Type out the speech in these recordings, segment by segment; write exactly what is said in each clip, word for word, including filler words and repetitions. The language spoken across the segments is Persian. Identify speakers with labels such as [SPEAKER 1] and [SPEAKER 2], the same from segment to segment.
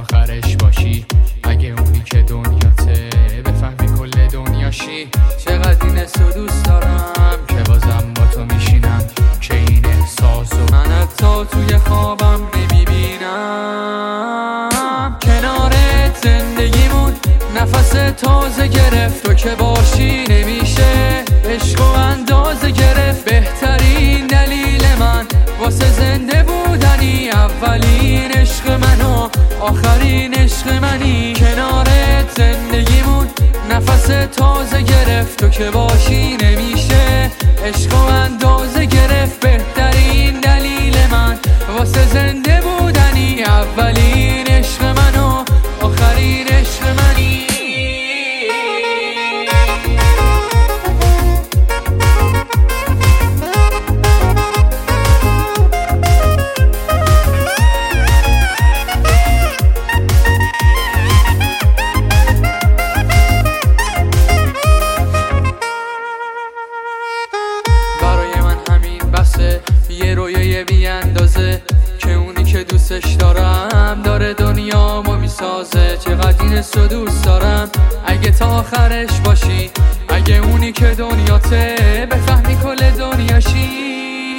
[SPEAKER 1] آخرش باشی. اگه اونی که دنیاته بفهمی کل دنیاشی. چقدر این حسو دوست دارم که بازم با تو میشینم، که این احساسو من حتی توی خوابم نمیبینم. کنارت زندگیمون نفس تازه گرفت، تو که باشی نمیشه عشق و اندازه گرفت. بهترین دلیل من واسه زنده بودنی، اولین عشق من و آخرین عشق منی. کنارت زندگیمون نفس تازه گرفت، تو که باشی نمیشه عشق و اندازه گرفت. بهترین دلیل من واسه زنده بودنی، اولین عشق من و آخرین عشق منی. یه رویه بی اندازه که اونی که دوستش دارم داره دنیامو میسازه. چقدر این حسو دوست دارم اگه تا آخرش باشی. اگه اونی که دنیاته بفهمی کل دنیاشی.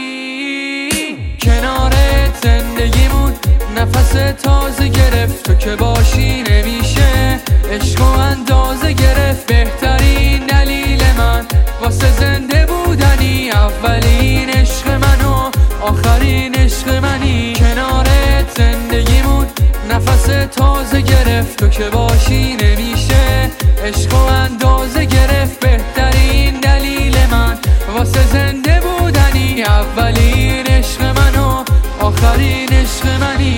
[SPEAKER 1] کنارت زندگیمون نفس تازه گرفت، تو که باشی نمیشه عشق و اندازه گرفت. بهترین دلیل من واسه زنده بودنی، اولین عشق من و آخرین عشق منی. کنارت زندگیمون نفس تازه گرفت، تو که باشی نمیشه عشق و اندازه گرفت. بهترین دلیل من واسه زنده بودنی، اولین عشق من و آخرین عشق منی.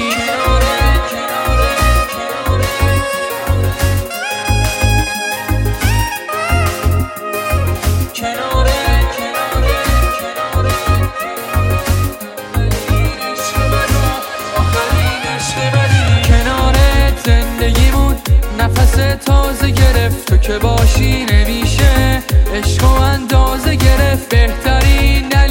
[SPEAKER 1] نفس تازه گرفت، تو که باشی نمیشه عشق و اندازه گرفت. بهترین